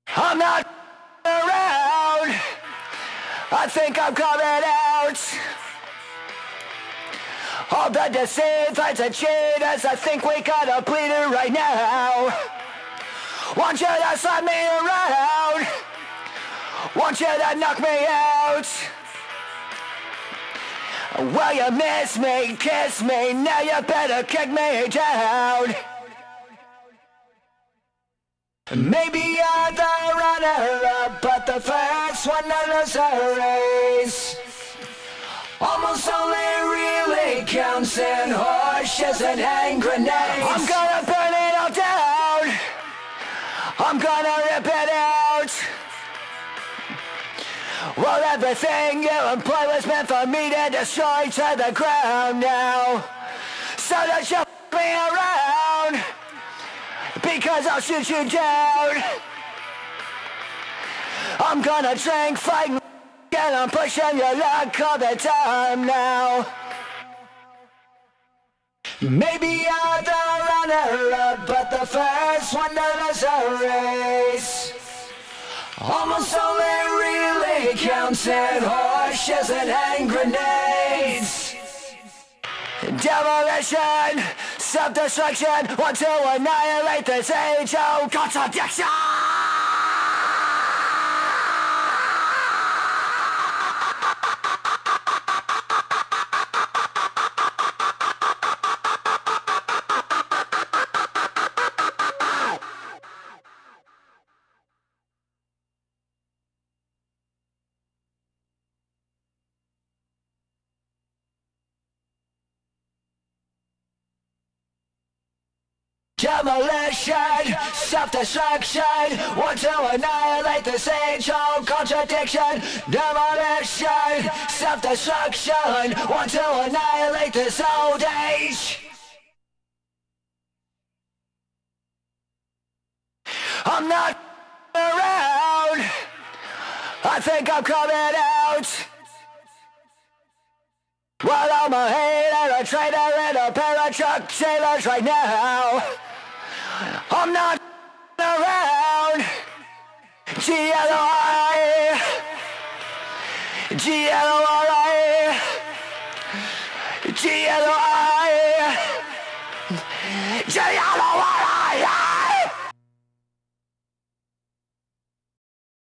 I'm not around. I think I'm coming out. All the deceit, lies and cheaters, I think we gotta bleed it right now. Want you to slap me around. Want you to knock me out. Will you miss me, kiss me, now you better kick me down. Maybe you're the runner-up, but the first one to lose a race. Almost only really counts in horseshoes and hand grenades. I'm gonna burn it all down. I'm gonna rip it out. Well, everything you employ was meant for me to destroy to the ground now. So don't you me around, because I'll shoot you down. I'm gonna drink, fight, and I'm pushing your luck all the time now. Maybe you're the runner-up, but the first one to lose a race. Almost only really counts in horseshoes and hand grenades. Demolition, self-destruction, want to annihilate this age-old contradiction. Demolition, self-destruction, want to annihilate this age-old contradiction. Demolition, self-destruction, want to annihilate this old age. I'm not around. I think I'm coming out. Well, I'm a hater, a traitor, and a pair of truck sailors right now. I'm not around. G-L-O-I, G-L-O-I, G-L-O-I, G-L-O-I.